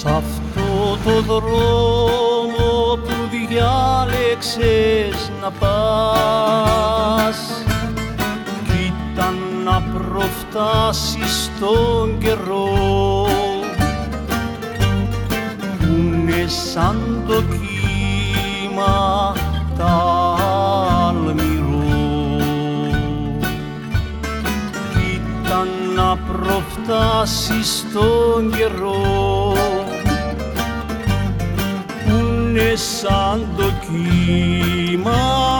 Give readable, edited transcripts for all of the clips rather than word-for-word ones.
Σ' αυτό το δρόμο που διάλεξες να πας, κοίτα να προφτάσεις τον καιρό που είναι σαν το κύμα ταλμηρό. Κοίτα να προφτάσεις τον καιρό που είναι σαν το κύμα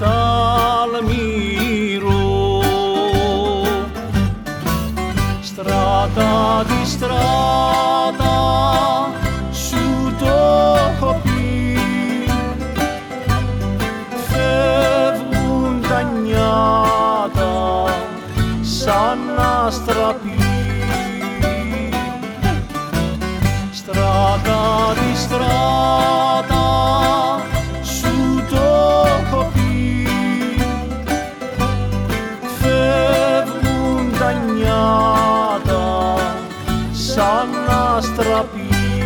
ταλμηρό. Στράτα τη στράτα σου το έχω πει, φεύγουν τα νιάτα σαν αστραπή. Στράτα τη στράτα σου το έχω πει, φεύγουν τα νιάτα σαν αστραπή.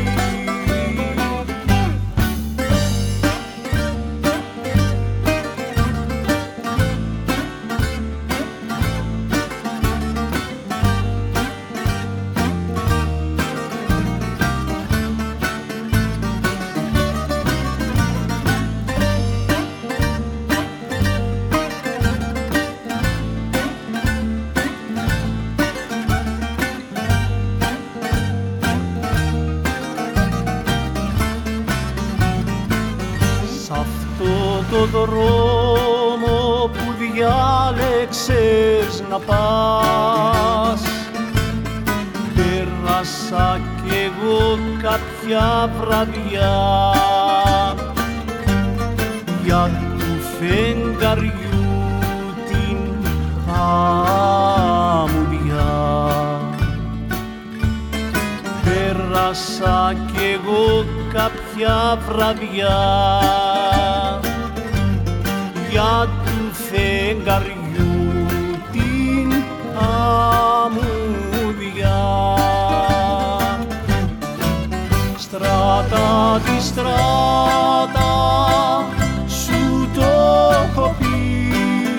Το δρόμο που διάλεξες να πας, πέρασα κι εγώ κάποια βραδιά για του φεγγαριού την αμμουδιά. Πέρασα κι εγώ κάποια βραδιά για του φεγγαριού την αμμουδιά. Στράτα τη στράτα σου το έχω πει,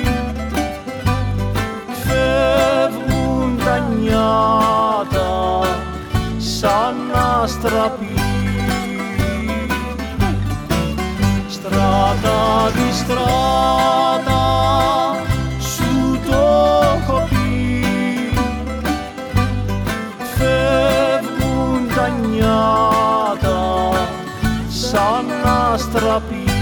φεύγουν τα νιάτα σαν αστραπή. Στράτα τη στράτα σου το έχω πει, φεύγουν τα νιάτα σαν αστραπή.